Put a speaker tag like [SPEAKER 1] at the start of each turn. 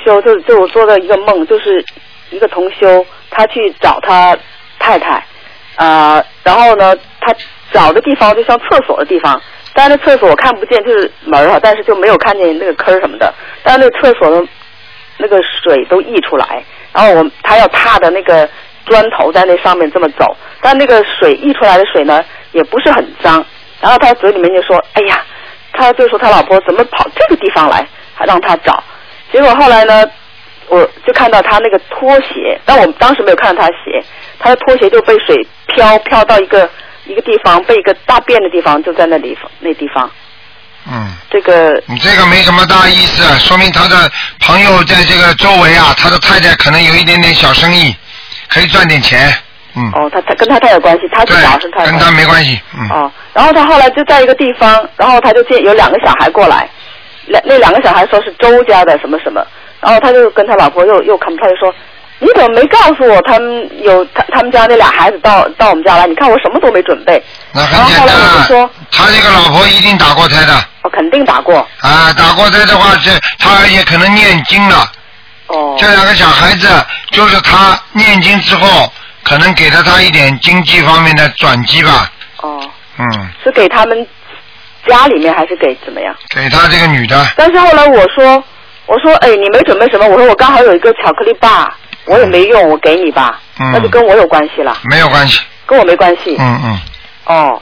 [SPEAKER 1] 修，就我做的一个梦，就是一个同修，他去找他太太，然后呢，他找的地方就像厕所的地方，但是那厕所我看不见，就是门啊，但是就没有看见那个坑什么的，但是那个厕所的那个水都溢出来，然后他要踏的那个砖头在那上面这么走，但那个水溢出来的水呢也不是很脏，然后他嘴里面就说，哎呀，他就说他老婆怎么跑这个地方来，还让他找，结果后来呢，我就看到他那个拖鞋，但我当时没有看到他鞋，他的拖鞋就被水飘到一个地方，被一个大便的地方，就在那地方。这个
[SPEAKER 2] 你这个没什么大意思，说明他的朋友在这个周围啊，他的太太可能有一点点小生意，可以赚点钱。
[SPEAKER 1] 他跟他太有关系，他去找是他
[SPEAKER 2] 跟他没关系。
[SPEAKER 1] 然后他后来就在一个地方，然后他就见有2个小孩过来，那2个小孩说是周家的什么什么，然后他就跟他老婆又看他就说，你怎么没告诉我他们家那俩孩子到我们家来？你看我什么都没准备。
[SPEAKER 2] 那很简单，
[SPEAKER 1] 然后后来我就说，
[SPEAKER 2] 他这个老婆一定打过胎的。
[SPEAKER 1] 肯定打过。
[SPEAKER 2] 打过胎的话，他也可能念经了。这2个小孩子就是他念经之后，可能给了他一点经济方面的转机吧。
[SPEAKER 1] 是给他们家里面还是给怎么样？
[SPEAKER 2] 给他这个女的。
[SPEAKER 1] 但是后来我说，哎，你没准备什么？我说我刚好有一个巧克力棒，我也没用，我给你吧。那就跟我有关系了。
[SPEAKER 2] 没有关系。
[SPEAKER 1] 跟我没关系。